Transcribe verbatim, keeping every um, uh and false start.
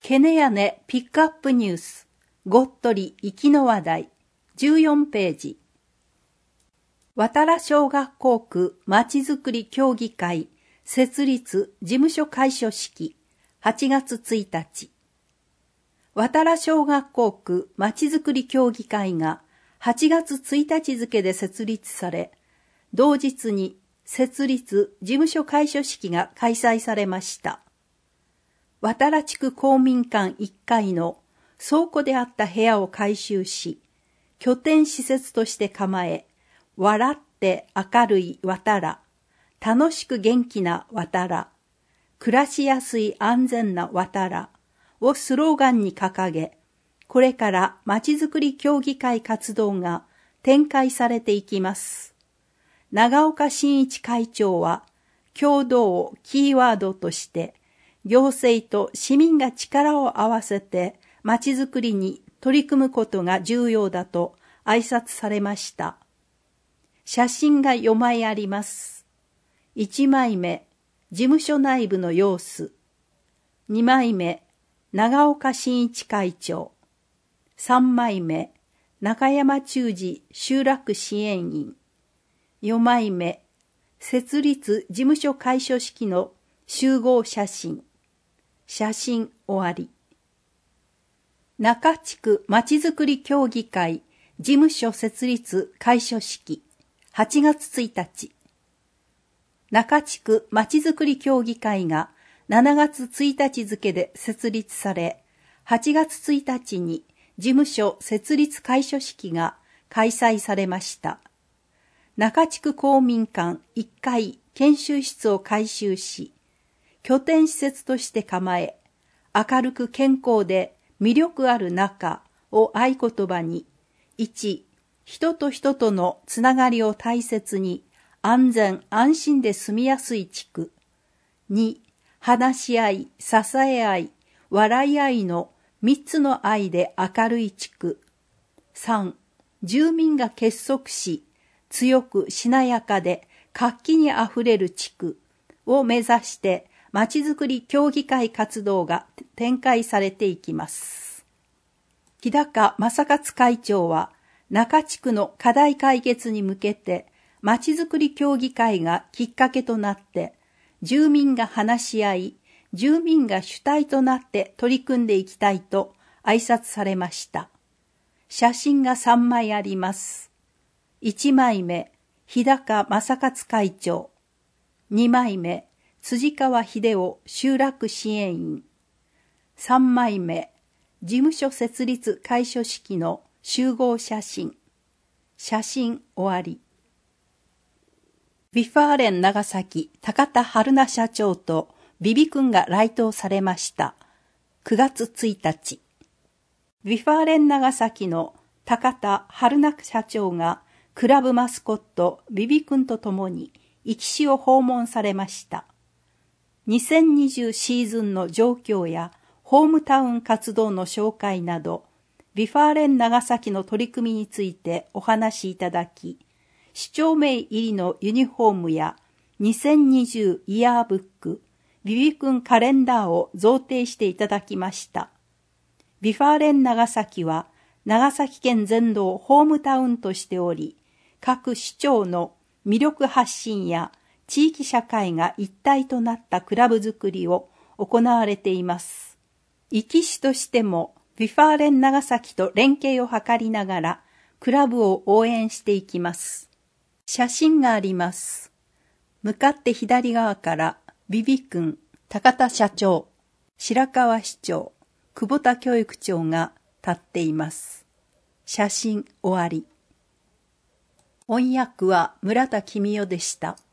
ケネヤネピックアップニュース、ごっとり行きの話題、じゅうよんページ。渡良小学校区まちづくり協議会設立事務所開所式、はちがつついたち。渡良小学校区まちづくり協議会がはちがつついたち付で設立され、同日に設立事務所開所式が開催されました。渡良地区公民館いっかいの倉庫であった部屋を改修し、拠点施設として構え、笑って明るい渡良、楽しく元気な渡良、暮らしやすい安全な渡良をスローガンに掲げ、これからまちづくり協議会活動が展開されていきます。長岡真一会長は、共同をキーワードとして、行政と市民が力を合わせてまちづくりに取り組むことが重要だと挨拶されました。写真がよまいあります。いちまいめ、事務所内部の様子。にまいめ、長岡真一会長。さんまいめ、中山忠治集落支援員。よんまいめ、設立事務所開所式の集合写真。写真終わり。中地区まちづくり協議会事務所設立開所式、はちがつついたち。中地区まちづくり協議会がしちがつついたち付で設立され、はちがつついたちに事務所設立開所式が開催されました。中地区公民館いっかい研修室を改修し、拠点施設として構え、明るく健康で魅力ある中を合言葉に、いち、人と人とのつながりを大切に安全安心で住みやすい地区。に、話し合い、支え合い、笑い合いの三つの愛で明るい地区。さん、住民が結束し、強くしなやかで活気にあふれる地区を目指してまちづくり協議会活動が展開されていきます。日高正勝会長は中地区の課題解決に向けてまちづくり協議会がきっかけとなって住民が話し合い、住民が主体となって取り組んでいきたいと挨拶されました。写真がさんまいあります。いちまいめ、日高正勝会長。にまいめ、辻川秀夫集落支援員。さんまいめ、事務所設立開所式の集合写真。写真終わり。ビファーレン長崎高田春名社長とビビ君が来島されました。くがつついたち。ビファーレン長崎の高田春名社長がクラブマスコットビビ君と共に壱岐市を訪問されました。にせんにじゅうシーズンの状況やホームタウン活動の紹介など、ビファーレン長崎の取り組みについてお話しいただき、市長名入りのユニフォームやにせんにじゅうイヤーブック、ビビ君カレンダーを贈呈していただきました。ビファーレン長崎は長崎県全土をホームタウンとしており、各市町の魅力発信や地域社会が一体となったクラブ作りを行われています。壱岐市としてもビファーレン長崎と連携を図りながらクラブを応援していきます。写真があります。向かって左側からビビ君、高田社長、白川市長、久保田教育長が立っています。写真終わり。翻訳は村田公代でした。